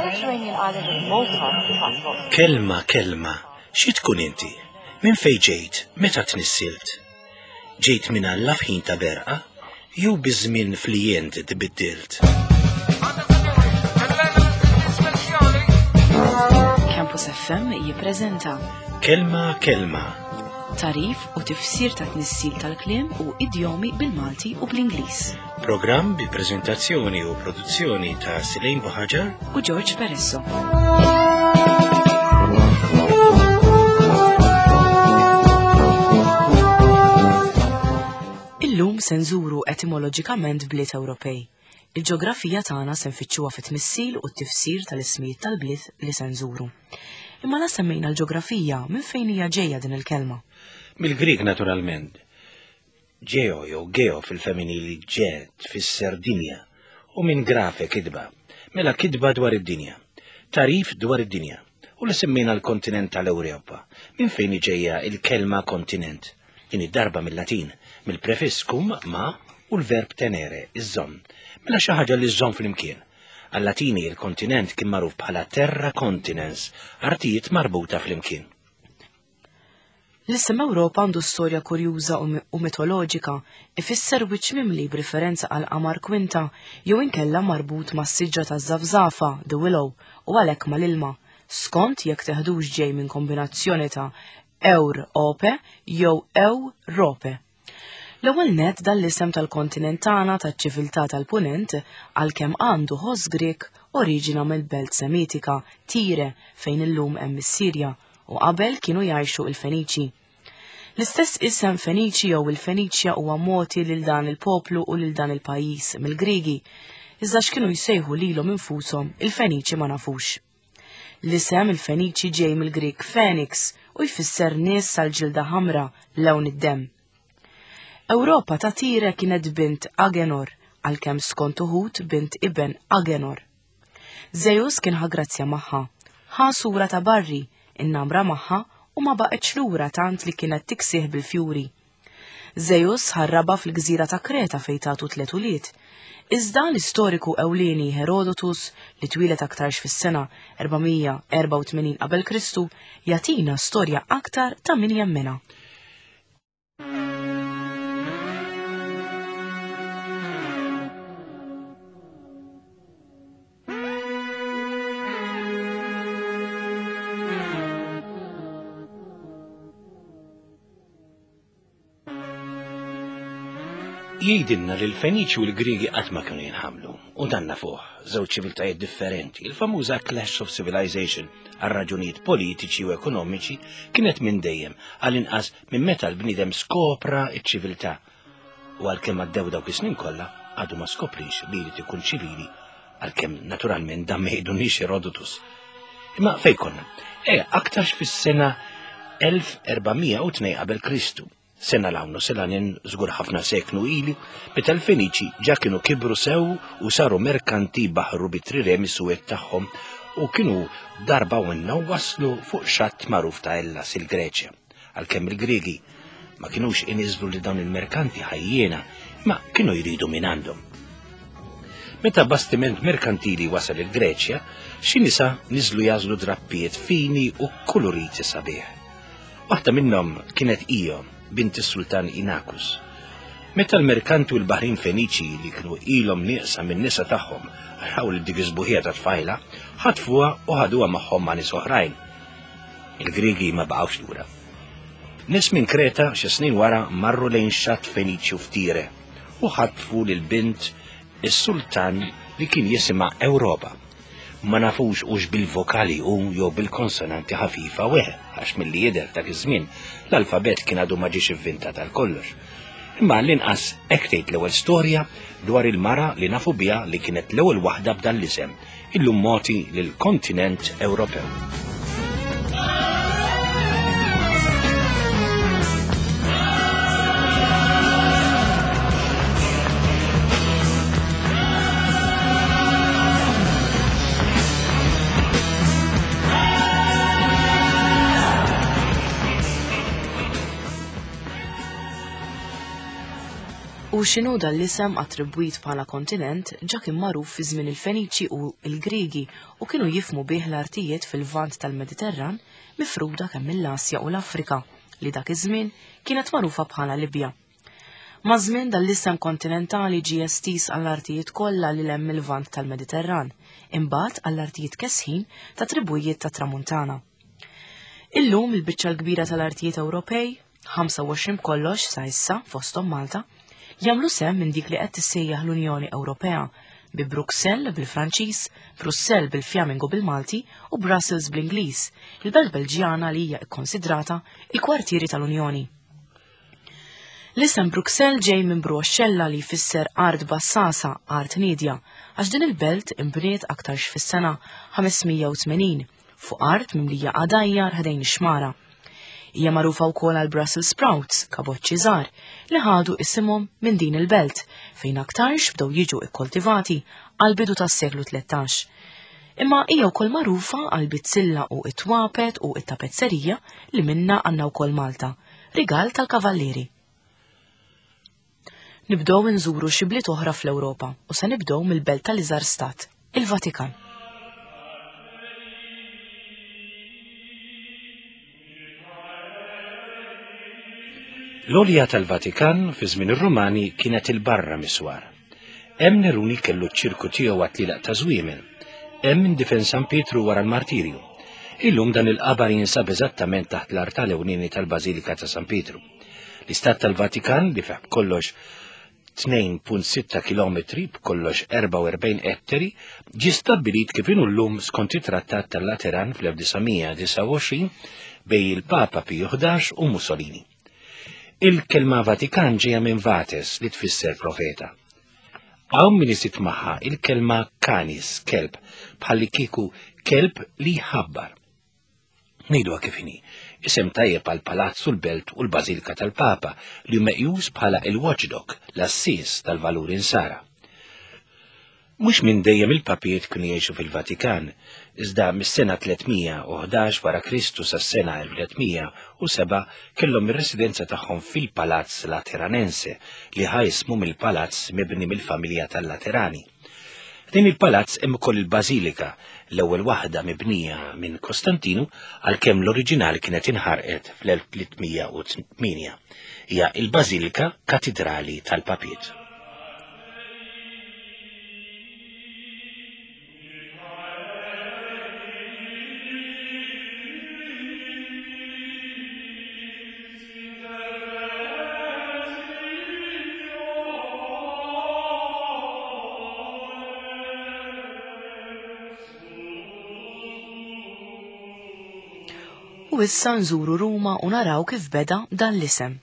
Mediterranean island of Malta. Kelma, xi tkun inti? Min fejn ġejt, meta tnissilt? Ġejt minn Alla f'ħin ta' berqa, jew biż-żmien flijent tbiddilt? Campus FM jippreżenta Kelma. tarif u tifsir ta' tnissil tal-kliem u idjomi bil-Malti u bl-Ingliż. Programm bi preżentazzjoni u produzzjoni ta' Silejn Buħaġar u George Peresso. Illum se nżuru etimoloġikament bliet Ewropej. Il-ġeografija tagħna se nfittxuha fit-tmissil u t-tifsir tal-ismijiet tal-bliet li se nżuru. Imma la semmejna l-ġeografija minn fejn hija ġejja din il-kelma. Mill-Grik naturalment. Ġeo jew geo fil-femminili ġet fis-Sardinja u minn grafe kidba. Mela kidba dwar id-dinja. Tarif dwar id-dinja. U li semmejna l-kontinent tal-Ewropa. Minn fejn ġejja il-kelma kontinent. Din id-darba mill-Latin, mill-prefiss kum ma u l-verb tenere, iż-żomm. Mela xi ħaġa li żżomm fl-imkien. Għal-Latini il-kontinent kien magħruf bħala terra continens, artijiet marbuta fl-imkien. L-isem Ewropa għandu storja kurjuża u mitoloġika, ifisser wiċċ mimli b'riferenza għal qamar kwinta jew inkella marbut mas-siġra taż-żafżafa, the willow, u għalhekk mal-ilma, skont jekk teħdux ġej minn kombinazzjoni ta' Ewrope jew Ewrope. L-ewwel nett dan l-isem tal-kontinent tagħna taċ-ċiviltà tal-Punent għalkemm għandu ħoss Grek oriġina mill-belt Semitika, Tire, fejn illum hemm is-Sirja, u qabel kienu jgħixu il-Feniċi. L-istess isem Feniċi jew il-Feniċja huwa mogħti lil dan il-poplu u lil dan il-pajjiż mill-Griegi, iżda x'kienu jsejħu lilhom infushom il-Feniċi ma nafux. L-isem il-Feniċi ġej mill-Grik Phoenix u jfisser nies sal-ġilda ħamra lewn id-demm. Ewropa ta' Tire kienet bint Agenor, għalkemm skont uħud bint Iben Agenor. Zeus kien ħagrazzja magħha, ħa sura ta' barri, innamra magħha u ma baqgħetx lura tant li kienet tiksih bil-fjuri. Zeus ħarraba fil-gżira ta' Kreta fejn tagħtu 3 ulied. Iżda l-istoriku ewlieni Herodotus li twilet aktarx fis-sena 484 qabel Kristu jagħtina storja aktar ta' min jemmena. Jgħidilna li l-Feniċi u l-Griegi qatt ma kienu jinħamlu, u danna fuq żewġ ċiviltajiet differenti. Il-famuża Clash of Civilization għal raġunijiet politiċi u ekonomiċi kienet minn dejjem għal-inqas minn meta l-bniedem skopra ċ-ċiviltà. U għalkemm għaddew dawk is-snin kollha għadu ma skoprix li jrid ikun ċivili għalkemm naturalment dan ma jgħidunix Herodotus. Imma fejn konna? Aktarx fis-sena 1402 qabel Kristu. Sena l-għawnu selanin żgur ħafna seknu ili, meta l-Feniċi ġa kienu kibru sew u saru merkanti baħru bit-trirem is-suwed tagħhom u kienu darba winna waslu fuq xatt magħruf ta' Hellas il-Greċja. Għalkemm il-Griegi ma kienux iniżlu li dawn il-merkanti ħajjiena, ma kienu jridu minn għandhom. Meta bastiment merkantili wasal il-Greċja, xi nisa niżlu jażlu drappijiet fini u koloriti sabiħ. Waħda minnhom kienet Io, bint is-Sultan Inakus. Meta l-merkanti u l-Baħrin Feniċi li kienu ilhom nieqsa minn nisa tagħhom raw li dik isbuħija ta' tfajla, ħatfuha u ħaduha magħhom ma' nies oħrajn. Il-Griegi ma baqgħux lura. Nies minn Kreta xi snin wara marru lejn xatt Feniċi u Tire u ħatfu lil bint is-Sultan li kien jisimha Ewropa. Ma nafux ux bil-vokali u jew bil-konsonanti ħafifa weħed, għax milli jidher dak iż-żmien l-alfabet kien għadu ma ġiex ivvintat għal kollox. Imma l-inqas hekk tgħid l-ewwel storja dwar il-mara li nafu biha li kienet l-ewwel waħda b'dan l-isem, illum mogħti lill-kontinent Ewropew. U x'inhu dan l-isem attribwit bħala kontinent ġa kien magħruf fi żmien il-Feniċi u l-Griegi u kienu jifhmu bih l-artijiet fil-lvant tal-Mediterran mifruda kemm mill-Asja u l-Afrika li dak iż-żmien kienet magħrufa bħala Libja. Ma' żmien dan l-isem kontinentali ġie estiż għall-artijiet kollha li hemm il-lvant tal-Mediterran, imbagħad għall-artijiet kesħin ta' tribwijiet ta' Tramuntana. Illum il-biċċa l-kbira tal-artijiet Ewropej, 25 kollox sa issa fosthom Malta, jagħmlu sem minn dik li qed tissejjaħ l-Unjoni Ewropea bi Bruxelles bil-Franċiż, Brussell bil-Fjamingo bil-Malti u Brussels bl-Ingliż, il-belt Belġjana li hija kkonsidrata il-kwartieri tal-Unjoni. L-isem Bruxelles ġej minn Bruxella li jfisser art bassasa, art nidja, għax din il-belt imbniet aktarx fis-sena 580 fuq art mimlija qadajjar ħdejn ix-xmara. Hija magħrufa wkoll għal Brussels sprouts, kaboċċi żgħar, li ħadu isimhom minn din il-belt fejn aktarx bdew jiġu kkoltivati għal bidu tas-seklu 13. Imma hija wkoll magħrufa għal bizzilla u it-twapet u it-tapezzerija li minnha għandna wkoll Malta, rigal tal-kavallieri. Nibdew inżuru xi bliet oħra fl-Ewropa u se nibdew mill-belt tal-iżgħar stat, il-Vatikan. L-olja tal-Vatikan fi żmien ir-Rumani kienet il-barra miswar. Hemm Neruni kellu ċ-ċirku tiegħu għat-tlielaq ta' żwiemel. Hemm indifenn San Pietru wara l-martirju. Illum dan il-qabar jinsab eżattament taħt l-art tal-ewlieni tal-Bażilika ta' San Pietru. L-Istat tal-Vatikan li fih kollox 2.6 km b'kollox 44 ettari ġie stabbilit kif inhu llum skont it-Trattat tal-Lateran fl-1929 bejn il-Papa Pio XI u Mussolini. Il-kelma Vatikan ġejja minn vates li tfisser profeta. Hawn min isit magħha il-kelma canis, kelb, bħalli kieku kelb li jħabbar. Ngħiduha kif inhi, isem tajjeb għal palazzu l-Belt u l-Bażilika tal-Papa li meqjus bħala il-watchdog, l-assis tal-valur insara. Mhux minn dejjem il-papijiet kienu jgħixu fil-Vatikan, iżda mis-sena 311 wara Kristu sas-sena 1307 kellhom ir-residenza tagħhom fil-Palazz Lateranense li ħajsmu mill-palazz mibni mill-familja tal-Laterani. Din il-palazz hemm ukoll il-Bażilika, l-ewwel waħda mibnija minn Kostantinu għalkemm l-oriġinali kienet inħarqet fl-1308. Hija il-Bażilika Katedrali tal-Papiet. U issa nżuru Ruma u naraw kif beda dan l-isem.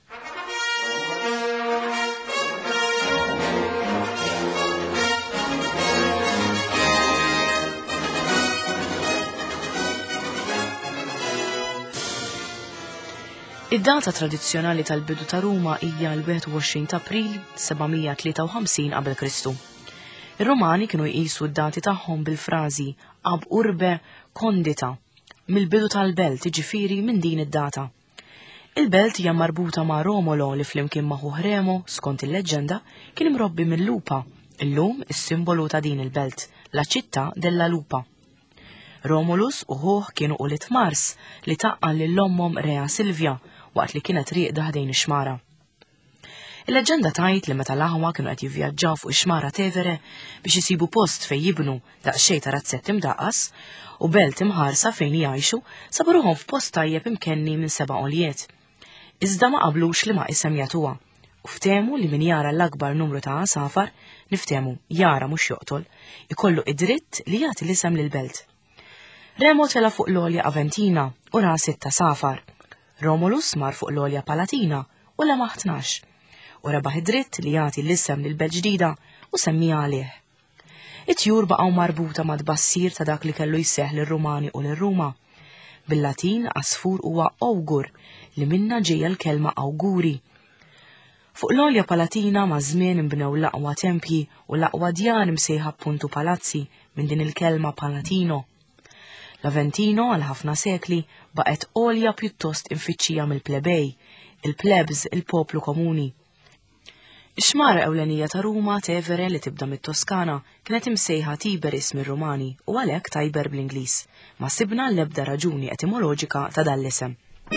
Id-data tradizzjonali tal-bidu ta' Ruma hija l-21 ta' April 753 qabel Kristu. Ir-Rumani kienu jqisu d-dati tagħhom bil-frażi ab urbe condita mill-bidu tal-belt ġifiri minn din id-data. Il-belt hija marbuta ma' Romolo li flimkien ma' Remo, skont il-leġenda, kien imrobbi mill-lupa, illum is-simbolu ta' din il-belt, la ċittà della lupa. Romulus u Hoh kienu ulit Mars li taqqan lill-ommhom Rea Silvia waqt li kienet rieqda ħdejn ix-xmara. Il-leġenda tajt li meta l-aħwa kienu qed jivvjaġġaw fuq ix-xmara Tevere biex isibu post fejn jibnu daqsxejn ta' razzett imdaqqas u belt imħarsa fejn jgħixu sabu ruħhom f'post tajjeb imkenni minn 7 għoljiet. Iżda ma qablux li ma' isem jagħtuha u ftehmu li min jara l-akbar numru ta' safar, niftehmu jara mhux joqtol, ikollu id-dritt li jagħti l-isem lill-belt. Remo tela fuq l-olja Aventina u ra 6 safar. Romulus mar fuq l-olja Palatina u la 12. U rebaħ id-dritt li jagħti l-isem lill-belt ġdida u semmija għalih. It-tjur baqgħu marbuta ma' tbassir ta' dak li kellu jseħħ lir-Rumani u lir-Ruma. Bil-Latin asfur huwa augur li minna ġejja l-kelma awguri. Fuq l-olja Palatina ma' żmien inbnew l-aqwa tempji u l-aqwa djar msejħa appuntu palazzi minn din il-kelma Palatino. L-Aventino għal ħafna sekli baqgħet olja pjuttost infittxija mill-plebej, il-plebs, il-poplu komuni. Ix-xmara ewlenija ta' Ruma Tevere li tibda mit-Toskana kienet imsejħa Tiberis mir-Rumani u għalhekk Tajber bl-Ingliż, ma sibna l-ebda raġuni etimoloġika ta' dan l-isem.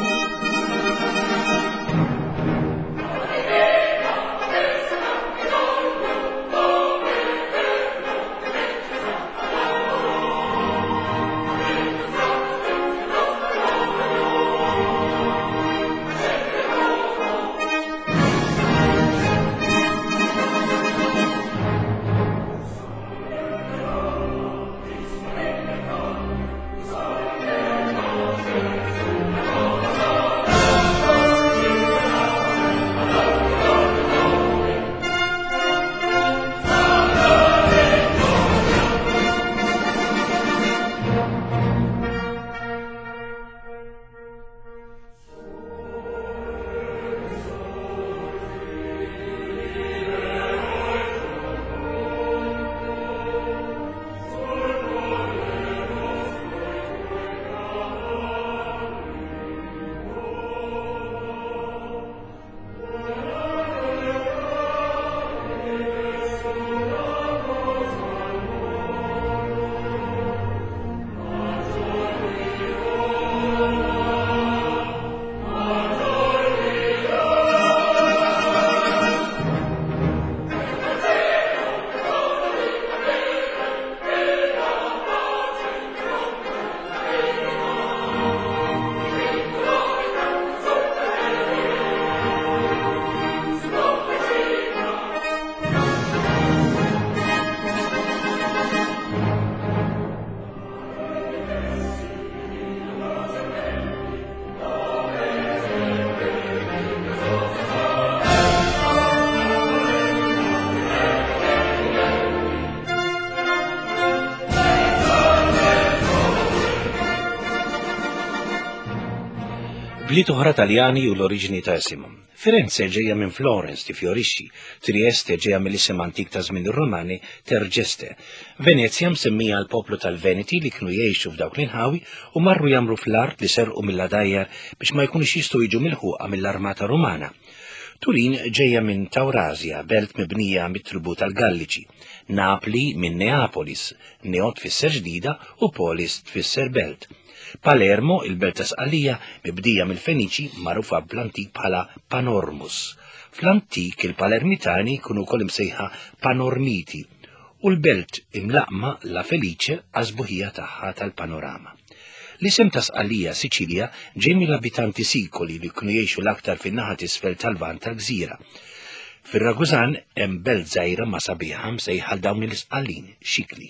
Bliet oħra Taljani u l-oriġini ta' isimhom. Firenze ġejja minn Florence tifjorixxi, Trieste ġejja mill-isem antik ta' żmien ir-Romani Tergeste. Venezia msemmija l-poplu tal-Veneti li kienu jgħixu f'dawk l-inħawi u marru jagħmlu fl-art li serqu mill-Ladajjar biex ma jkunux jistgħu jiġu milħuqa mill-Armata Rumana. Turin ġejja minn Tawrazja, belt mibnija mit-tribu tal-Galliċi. Napli minn Neapolis, Neot tfisser ġdida u Polis tfisser belt. Palermo, il-belt ta' Sqallija, mibdija mill-Feniċi magħrufa bl-antik bħala Panormus. Fl-antik il-Palermitani kienu wkoll imsejħa Panormiti u l-belt imlaqma la Felice għażbuħija tagħha tal-panorama. L-isem ta' Sqallija Siċilja ġej mill-abitanti sikoli li kienu jgħixu l-aktar fin-naħa t'isfel tal-lvant tal-gżira. Fir-Ragusan hemm belt żgħira ma' sabiħa msejħa dawn il-Sqallin, Xikli.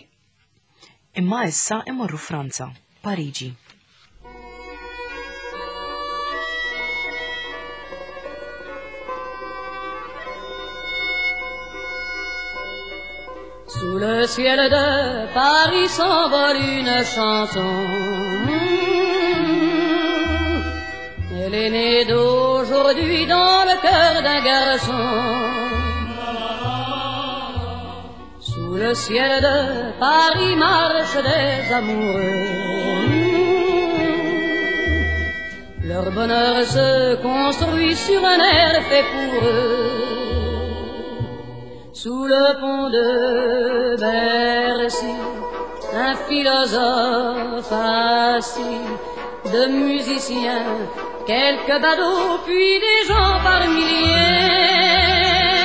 Imma issa imorru Franza, Pariġi. Sous le ciel de Paris s'envole une chanson. Elle est née d'aujourd'hui dans le cœur d'un garçon. Sous le ciel de Paris marchent des amoureux. Leur bonheur se construit sur un air fait pour eux. Sous le pont de Bercy, un philosophe assis, de musiciens, quelques badauds, puis des gens par milliers.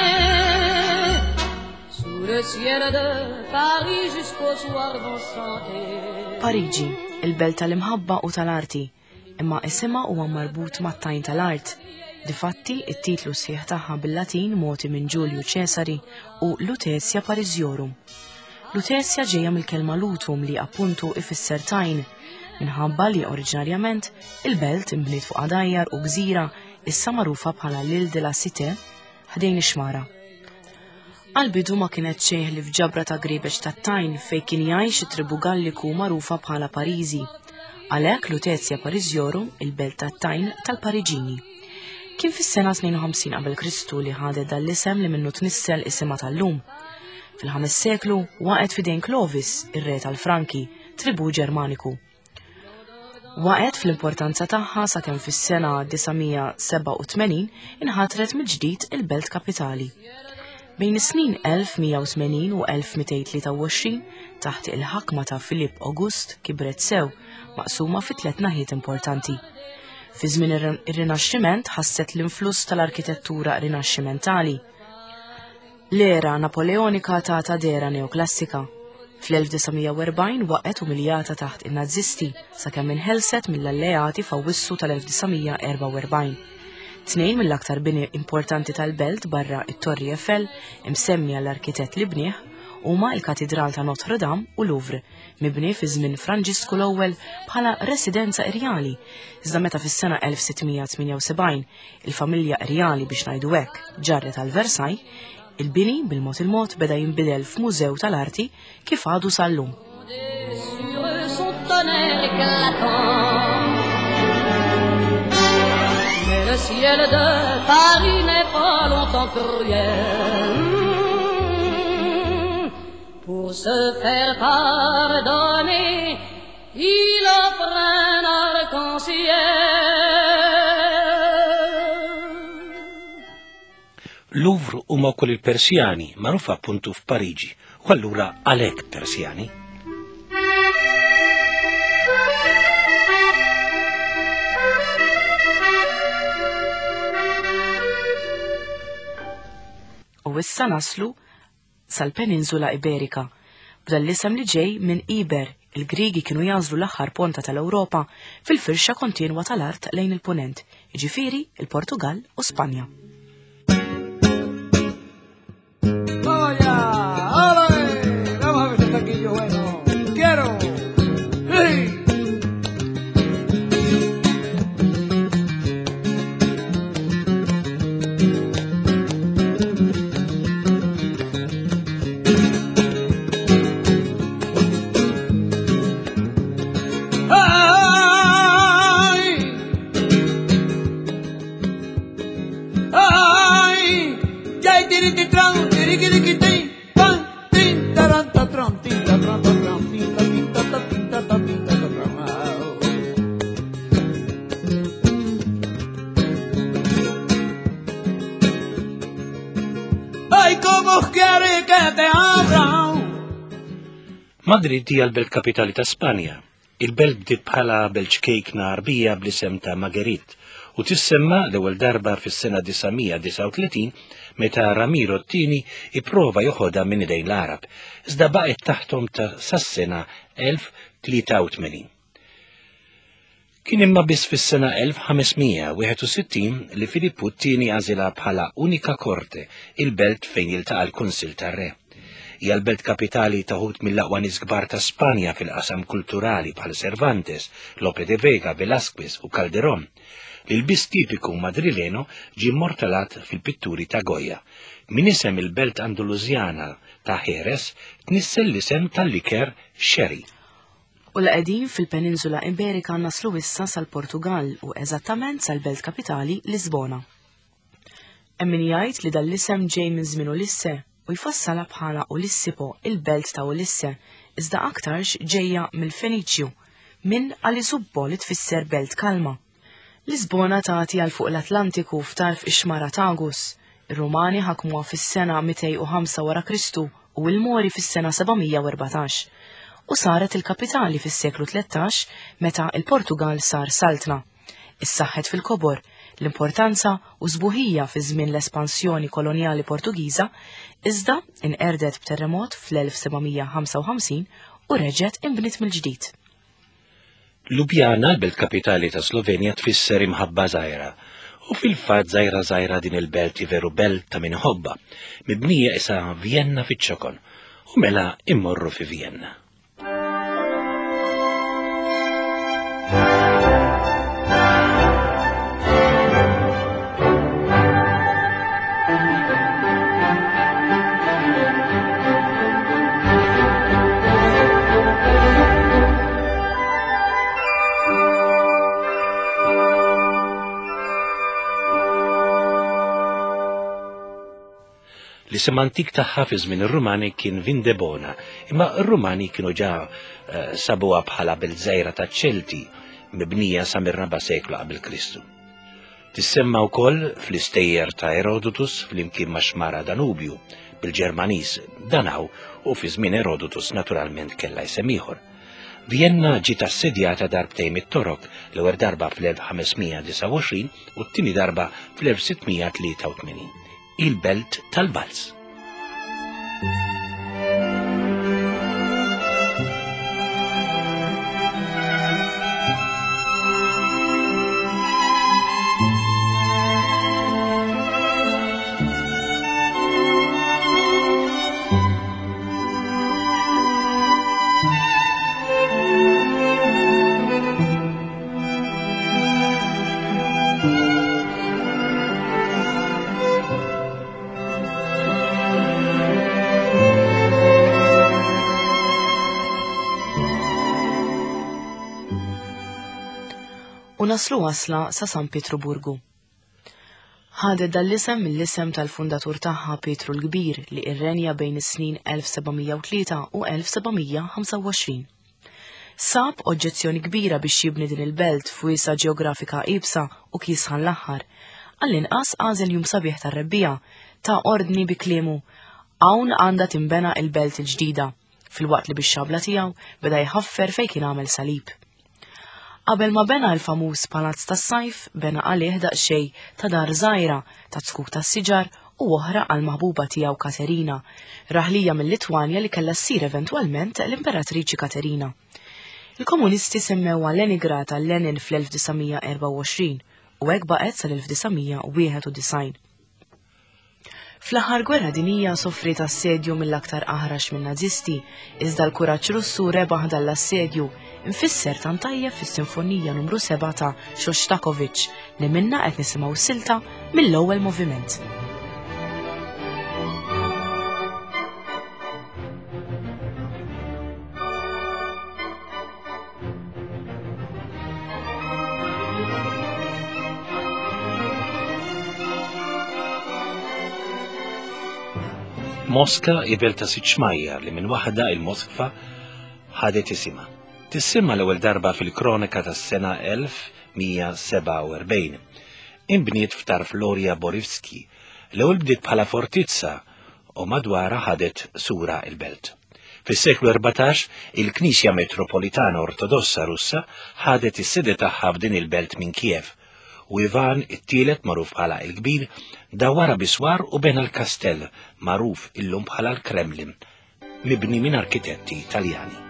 Sous le ciel de Paris jusqu'au soir vont chanter. Pariġi, il-belt tal-imħabba u tal-arti, imma isimha huwa marbut mat-tajn tal-art. Difatti, it-titlu sħiħ tagħha bil-Latin moti minn Giulio Cesari u Lutetia Parisiorum. Lutetia ġejja mill-kelma lutum li appuntu ifisser tajn, minħabba li oriġinarjament il-belt imbniet fuq għadajjar u gżira issa magħrufa bħala L'Île de la Cité ħdejn ix-xmara. Għal-bidu ma kienet xejn li f'ġabra ta' Gribeċ tat-Tajn fejn kien jgħix it-tribu Galliku magħrufa bħala Pariżi. Għalhekk Lutetia Parisiorum il-belt tat-Tajn tal-Pariġini. Kien fis-sena 52 qabel Kristu li ħadet dal-isem li minnu tnissel isimha tal-lum. Fil-5 seklu waqgħet fidejn Clovis, ir-re tal-Franki, tribu Ġermaniku. Waqgħet fl-importanza tagħha sakemm fis-sena 987 inħatret mill-ġdid il-Belt Kapitali. Bejn is-snin 1180 u 1223 taħt il-ħakma ta' Filipp August kibret sew maqsuma fi 3 naħiet importanti. Fi żmien ir-Rinaxximent ħasset l-influss tal-arkitettura rinaxximentali. L-era Napoleonika ta' dera neoklassika. Fl-1940 waqgħet umiljata taħt in-Nazzisti sakemm inħelset mill-alleati f'Awwissu tal-1944. 2 mill-aktar bini importanti tal-belt barra it-Torri Eiffel imsemmi għall-arkitett li bnieh huma l-Katedral ta' Notre Dame u Louvre, mibni fi żmien Franġisku l-ewwel bħala residenza irjali. Iżda meta fis-sena 1678 il-familja irjali biex ngħidu hekk ġarret għal Versailles, il-bini bil-mod beda jinbidel f'mużew tal-arti kif għadu sal-lum. Le ciel de Paris n'est pas longtemps cruel. Pour se faire pardonner, il offre un arc-en-ciel. Louvre huma wkoll il-Persjani magħruf appuntu f'Pariġi, u allura għalhekk Persjani. U issa naslu sal-Peninsula Iberika, b'dan l-isem li ġej minn Iber, il-Griegi kienu jażlu l-aħħar ponta tal-Ewropa fil-firxa kontinwa tal-art lejn il-punent, jiġifieri il-Portugal u Spanja. Madrid hija l-belt kapitali ta' Spanja. Il-belt bdiet bħala belt xkejkna arbija bl-isem ta' Marguerite u tissemma l-ewwel darba fis-sena 939 meta Ramiro t-tieni ipprova joħodha minn idejn l-Arab, iżda baqgħet taħtom ta' sas-sena 1083. Kien imma biss fis-sena 1561 li Filippu t-tieni għażilha bħala unika korte il-belt fejn jiltaqa' l-Kunsill tar-Re. Hija l-belt kapitali ta' ħut mill-aqwa nies kbar ta' Spanja fil-qasam kulturali bħal Cervantes, Lope de Vega, Velázquez u Calderón, li l-bis tipiku madrileno ġie immortalat fil-pitturi ta' Goya. Min isem il-belt Andaluzjana ta' Jerez tnissel l-isem tal-liker Sherry. U l-qegħdin fil-Peninsula Iberika naslu issa sal-Portugal u eżattament sal-belt kapitali Lisbona. Hemm min jgħid li dal-isem ġej minn żmien Ulisse u jfassala bħala Ulissipo, il-belt ta' Ulisse, iżda aktarx ġejja mill-Feniċju, minn Alisubbo li tfisser belt kalma. Lisbona tagħti għal fuq l-Atlantiku f'tarf ix-xmara Tagus. Ir-Rumani ħakmuha fis-sena 205 wara Kristu u l-Mori fis-sena 714. U saret il-kapitali fis-seklu 13 meta il-Portugal sar Saltna. Issaħħet fil-kobor l-importanza u żbuħija fi żmien l-espansjoni kolonjali Portugiża, iżda inqerdet b'terremot fl-1755 u reġgħet inbniet mill-ġdid. Ljubljana, l-belt kapitali ta' Slovenja, tfisser imħabba żgħira. U fil-fatt żgħira din il-belt veru belt ta' minħobba, mibnija isa Vienna fiċ-ċokon, u mela immorru fi Vienna. L-isem antik tagħha fi żmien ir-Rumani kien Vindebona, imma r-Rumani kienu ġa sabuha bħala belt żgħira taċ-Ċelti mibnija sa mir-4 seklu qabel Kristu. Tissemma wkoll fl-istejjer ta' Herodotus flimkien ma' xmara Danubju bil-Ġermaniż Danaw u fi żmien Herodotus naturalment kellha isem ieħor. Vienna ġiet assedjata darbtejn mit-Torok, l-ewwel darba fl-1529 u t-tieni darba fl-1683. Il-Belt tal-Vals. U naslu wasla sa San Pietruburgu. Ħadet dal-isem mill-isem tal-fundatur tagħha Petru l-Kbir li irrenja bejn is-snin 1703 u 1725. Sab oġġezzjoni kbira biex jibni din il-belt f'wiesa ġeografika qibsa u kisħan l-aħħar. Għall-inqas għażel jum sabiħ tar-rebbija ta' ordni bi kliemu hawn għandha timbena il-belt il-ġdida, fil-waqt li bix-xabla tiegħu beda jħaffer fejn kien għamel salib. Qabel ma bena l-famuż palazz tas-sajf, bena għalih daqsxejn ta' dar żgħira ta' tkuk tas-siġar u oħra għal maħbuba tiegħu Katerina, raħlija mill-Litwanja li kellha ssir eventwalment l-Imperatriċi Katerina. Il-komunisti semmewha Leningrad għal Lenin fl-1924 u hekk baqgħet sal-1991. Fl-aħħar gwerra dinjija soffriet assedju mill-aktar aħrax min-Nazisti, iżda l-kuraġġ Russu rebaħ dal-assedju infisser tant tajjeb fis-Sinfonija numru 7 ta' Shostakovich li minna qed nisimgħu silta mill-ewwel moviment. Moska jibel ta' sitt xmajjar li minn waħda il-Moskva ħadet isimha. Tissimma l-ewwel darba fil-kronika tas-sena 1147. Inbniet f'tar Florja Borivski, l-ewwel bdiet bħala fortizza u madwara ħadet sura il-belt. Fis-seklu 14 il-Knisja Metropolitana Ortodossa Russa ħadet is-sede tagħha f'din il-belt minn Kiev u Ivan it-tielet magħruf bħala il-Kbir dawwara biswar u bena l-kastell magħruf illum bħala l-Kremlin, mibni minn arkitetti Taljani.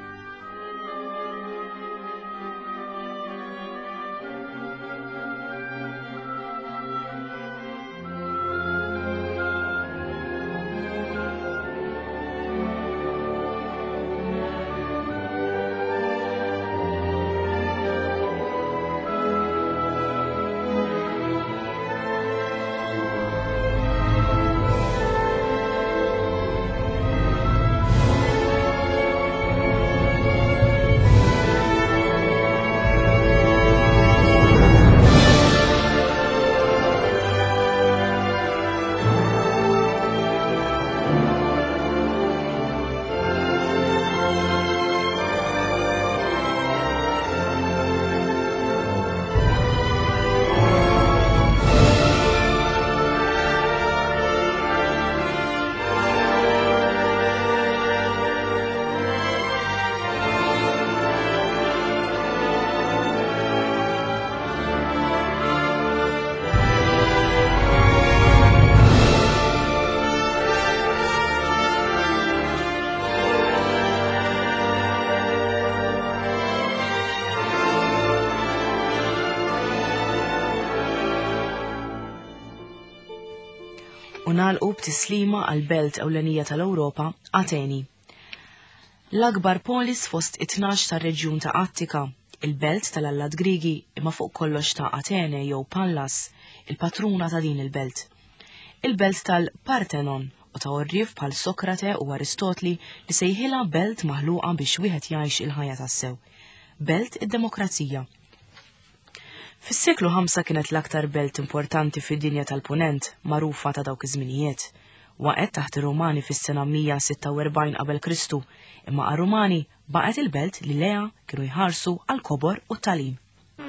U nagħlqu b'tislima għall-belt ewlenija tal-Ewropa, Ateni. L-akbar polis fost 12 tar-reġjun ta' Attika, il-belt tal-Allad Grigi imma fuq kollox ta' Atene jew Pallas, il-patruna ta' din il-belt. Il-belt tal-Parthenon u ta' orrif bħal Sokrate u Aristotli li sejħilha belt maħluqa biex wieħed jgħix il-ħajja tas-sew. Belt id-demokrazija. Fis-seklu 5 kienet l-aktar belt importanti fid-dinja tal-Punent magħrufa ta' dawk iż-żminijiet. Waqgħet taħt ir-Rumani fis-sena 146 qabel Kristu, imma għar-Rumani baqgħet il-belt li leha kienu jħarsu għall-kobor u t-tagħlim.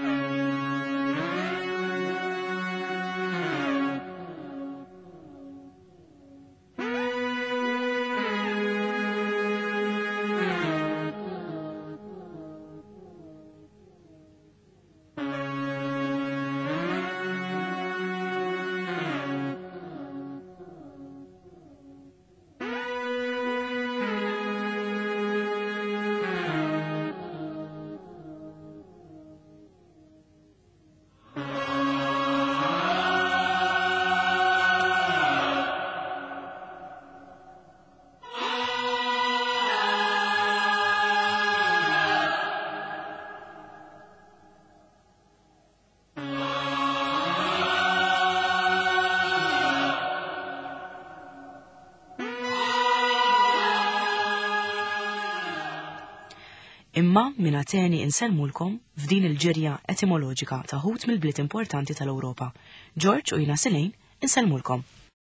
Imma minna teni inselmulkom f'din il-ġirja etimoloġika ta' ħut mill-bliet importanti tal-Ewropa. George u jina Silejn inselmulkom.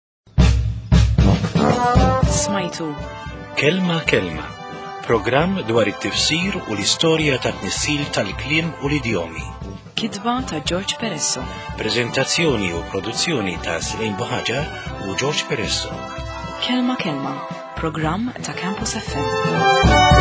Smajtu Kelma Kelma, programm dwar it-tifsir u l-istorja ta' tnissil tal-kliem u l-idjomi. Kitba ta' George Peresso. Prezentazzjoni u produzzjoni ta' Silejn Buħaġar u George Peresso. Kelma Kelma, programm ta' Campus FM.